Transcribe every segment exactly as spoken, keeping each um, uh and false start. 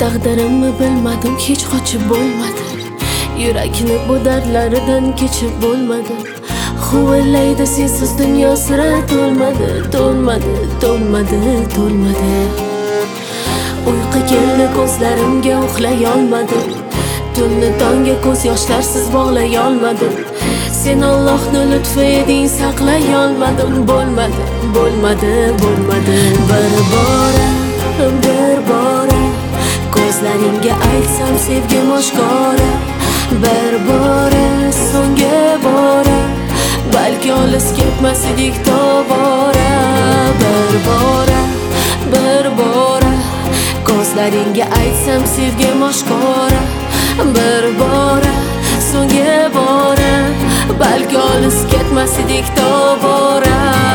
Taqdirimni bilmadim, hech qochib bo'lmadi. Yurakni bu dardlaridan kechib bo'lmadi. Huvillaydi sensiz dunyo sira to'lmadi, to'lmadi, to'lmadi, to'lmadi. Uyqu keldi ko'zlarimga, uxlay olmadim. Tunni tongga ko'z yoshlarsiz bog'lay olmadim. Sen Allohning lutfi eding, saqlay olmadim. Bo'lmadi, bo'lmadi, bo'lmadi. Bir bora, bir bora ko'zlaringga aytsam sevgim oshkora. Bir bora, so'nggi bora, balki olis ketmas edik tobora. Bir bora, bir bora ko'zlaringga aytsam sevgim oshkora. Bir bora, so'nggi bora, balki olis ketmas edik tobora.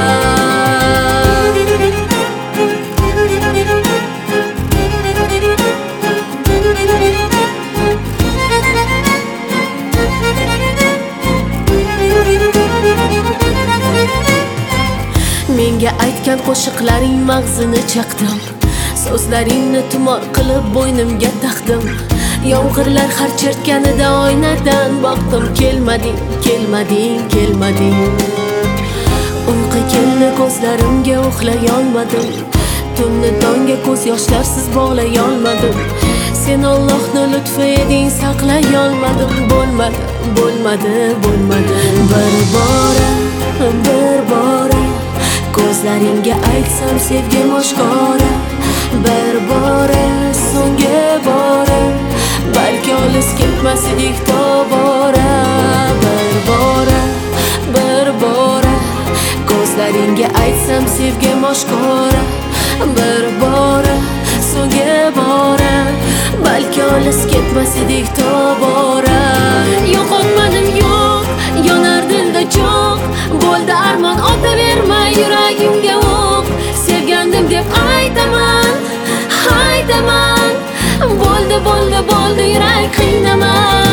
Menga aytgan qo'shiqlaring mag'zini chaqdim. So'zlaringni tumor qilib bo'ynimga taqdim. Yomg'irlar har chertganida oynadan boqdim. Kelmading, kelmading, kelmading. Uyqu keldi ko'zlarimga, uxlay olmadim. Tunni tongga ko'z yoshlarsiz bog'lay olmadim. Sen Allohning lutfi eding, saqlay olmadim. Bo'lmadi, bo'lmadi, bo'lmadi. Bir bora, bir bora ko'zlaringga aytsam sevgim oshkora. Bir bora, so'nggi bora, balki olis ketmas edik tobora. Bir bora, bir bora ko'zlaringga aytsam sevgim oshkora. Bir bora, so'nggi bora, balki olis ketmas edik tobora. Yo'qotmadim, yo'q, yonar dilda cho'q. Bo'ldi armon, otaverma yuragimga o'q. Sevgandim deb aytaman, aytaman. Bo'ldi, bo'ldi, bo'ldi, yurak qiynama.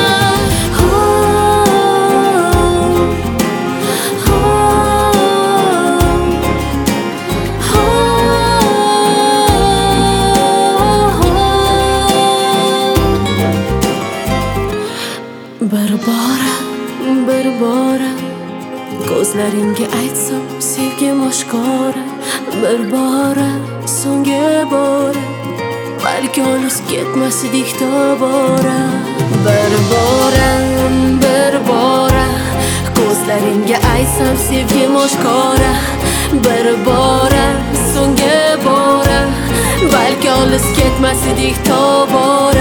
Bir bora, bir bora ko'zlaringga aytsam sevgim oshkora. Bir bora, so'nggi bora, balki olis ketmas edik tobora. Bir bora, bir bora ko'zlaringga aytsam sevgim oshkora. Bir bora, so'nggi bora, balki olis ketmas edik tobora.